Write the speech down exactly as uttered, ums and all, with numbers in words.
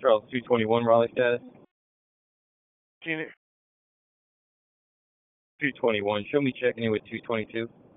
Charles two twenty-one, Raleigh status. Can you, two twenty-one, show me checking in with two twenty-two.